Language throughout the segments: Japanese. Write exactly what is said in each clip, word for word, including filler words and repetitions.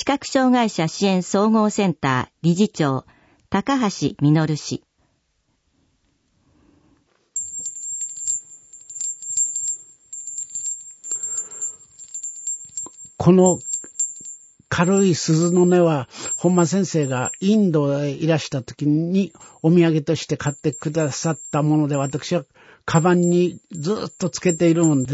覚障害者支援総合センター理事長、高橋実氏。 この軽い鈴の音は本間先生がインドへいらした時にお土産として買ってくださったもので、私はカバンにずっとつけているものです。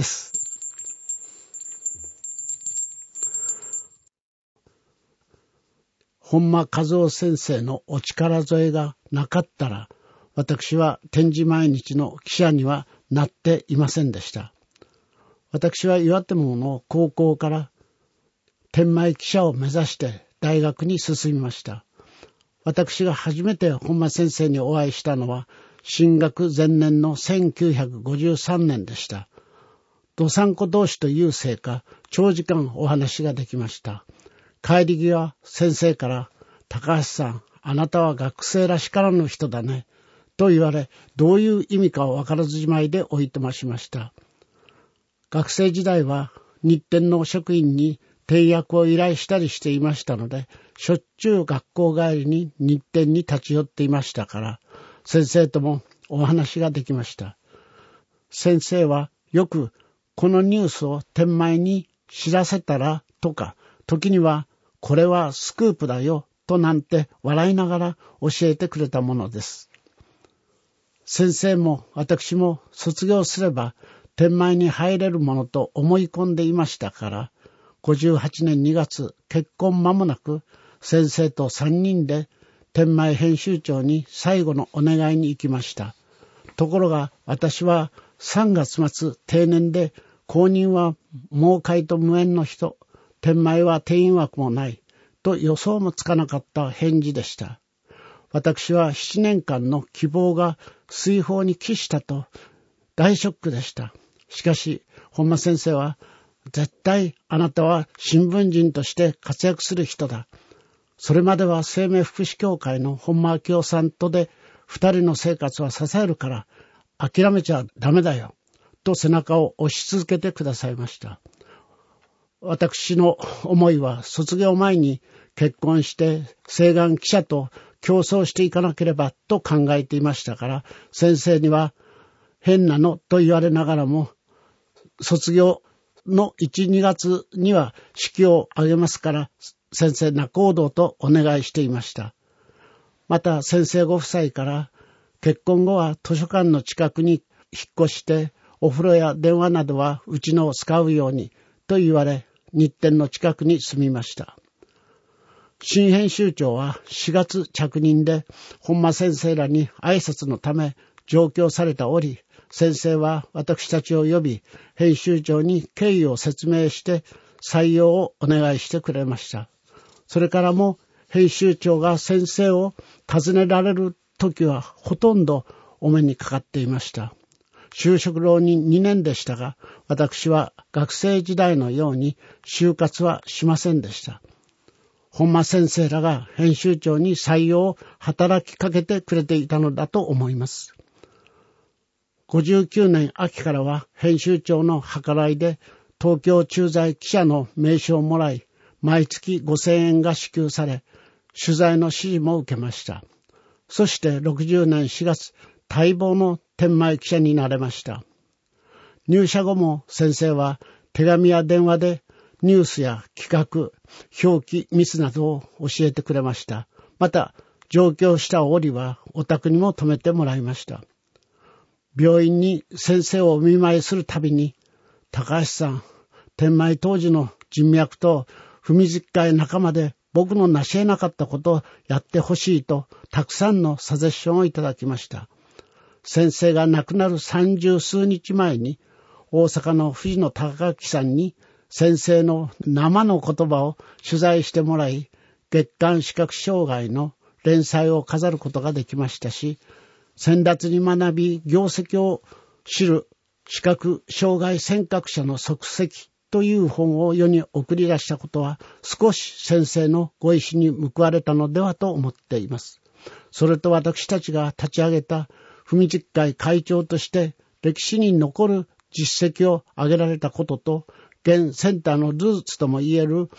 本間和夫先生のお力添えがなかったら、私は点字毎日の記者にはなっていませんでした。私は岩手門の高校から天満記者を目指して大学に進みました。私が初めて本間先生にお会いしたのは進学前年のせんきゅうひゃくごじゅうさんねんでした。どさんこ同士というせいか長時間お話ができました。帰り際先生から高橋さん、あなたは学生らしからぬ人だねと言われ、どういう意味かわからずじまいでおいとましました。学生時代は日天の職員に転訳を依頼したりしていましたので、しょっちゅう学校帰りに日天に立ち寄っていましたから、先生ともお話ができました。先生はよくこのニュースを天満に知らせたらとか、時にはこれはスクープだよとなんて笑いながら教えてくれたものです。先生も私も卒業すれば天満に入れるものと思い込んでいましたから、ごじゅうはちねんにがつ、結婚間もなく先生とさんにんで天満編集長に最後のお願いに行きました。ところが私はさんがつ末定年で、後任は盲界と無縁の人、天満は定員枠もないと予想もつかなかった返事でした。私はななねんかんの希望が水泡に帰したと大ショックでした。しかし本間先生は、絶対あなたは新聞人として活躍する人だ。それまでは生命福祉協会の本間明夫さんとで二人の生活は支えるから諦めちゃダメだよ。と背中を押し続けてくださいました。私の思いは卒業前に結婚して請願記者と競争していかなければと考えていましたから、先生には変なのと言われながらも、卒業のいち、にがつには式を挙げますから先生仲人とお願いしていました。また先生ご夫妻から結婚後は図書館の近くに引っ越してお風呂や電話などはうちのを使うようにと言われ、日天の近くに住みました。新編集長はしがつ着任で本間先生らに挨拶のため上京された折、先生は私たちを呼び、編集長に経緯を説明して採用をお願いしてくれました。それからも編集長が先生を訪ねられる時はほとんどお目にかかっていました。就職浪人にねんでしたが、私は学生時代のように就活はしませんでした。本間先生らが編集長に採用を働きかけてくれていたのだと思います。ごじゅうきゅうねん秋からは編集長の計らいで東京駐在記者の名刺をもらい、毎月ごせんえんが支給され、取材の指示も受けました。そしてろくじゅうねんしがつ、待望の天満記者になれました。入社後も先生は手紙や電話でニュースや企画、表記ミスなどを教えてくれました。また上京した折はお宅にも泊めてもらいました。病院に先生をお見舞いするたびに、高橋さん、天満当時の人脈と文実会仲間で僕の成し得なかったことをやってほしいとたくさんのサジェッションをいただきました。先生が亡くなる三十数日前に大阪の藤野貴明さんに先生の生の言葉を取材してもらい、月刊視覚障害の連載を飾ることができましたし、先達に学び業績を知る視覚障害先覚者の足跡という本を世に送り出したことは少し先生のご意志に報われたのではと思っています。それと私たちが立ち上げた文実会会長として歴史に残る実績を上げられたことと、現センターのルーツともいえる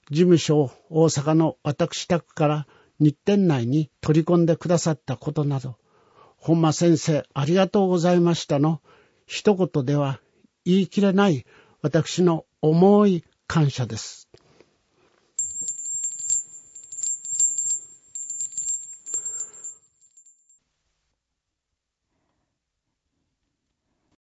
事務所を大阪の私宅から日展内に取り込んでくださったことなど、本間先生ありがとうございましたの一言では言い切れない私の重い感謝です。